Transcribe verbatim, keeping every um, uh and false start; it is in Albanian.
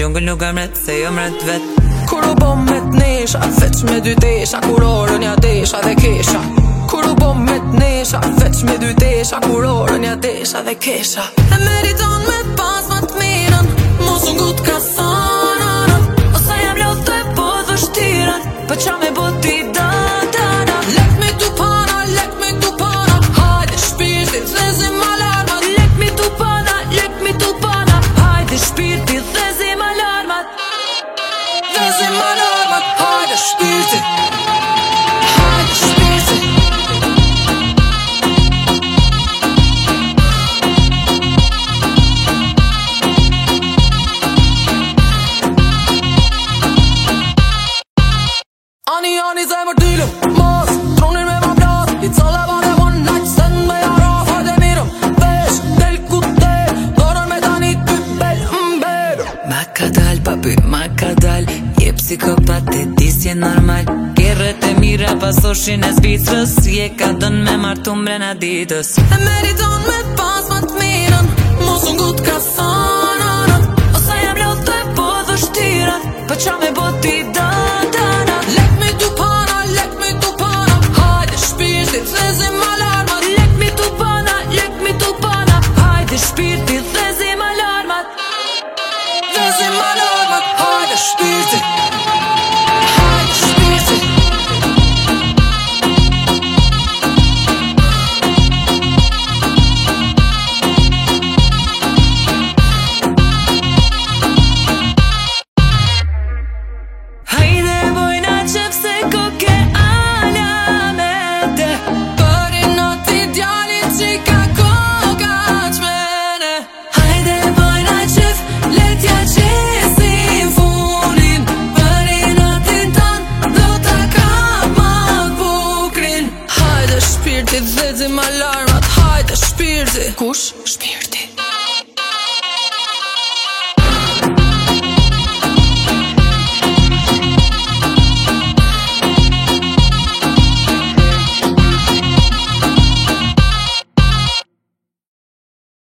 gjungël nuk amret se jo mret vet. Kur u bom me t'nesha, veç me dy tesha, kur orën ja desha dhe kesha. Kur u bom me t'nesha, veç me dy tesha, kur orën ja desha dhe kesha. E meriton me pas ma t'mirën, mos unë gut ka sanën, ose jam lotë e po vështirën, për qa me boti da da da. Let me tu pana, let me tu pana, hajde shpirti thezim alarmat. Let me tu pana, let me tu pana, hajde shpirti thezim alarmat. Thezim alarmat, hajde shpirti, hajde shpirti. Ani, ani, zemër t'ilëm, mos, tronin me ma plas. It's all about the one night stand, me jara, hajde mirëm. Vesh, del ku te, dorën me tani ty bel, mberë. Ma ka dal, papi, ma ka dal, je psikopat e disje normal. Kerret e mira pasoshin e Zvicrës, je ka dën me martu mrena ditës. E meriton me pas ma t'mirën, mos unë gut ka sanën, ose jam lotë e po vështirën, për qa me boti da da da. Let me tu pana, let me tu pana, hajde shpirti thezim alarmat. Let me tu pana, let me tu pana, hajde shpirti thezim alarmat. Thezim alarmat, hajde shpirti, hajde shpirti. Hajde bojna qef se ko ke alamete, Për i nati djalit që ka koka qmene. hajde bojna qef, letja qesim funin. Për i natin tan, do ta kap ma t'bukrin. Hajde shpirti, thezim alarmat, hajde shpirti. Kush? Shpirti.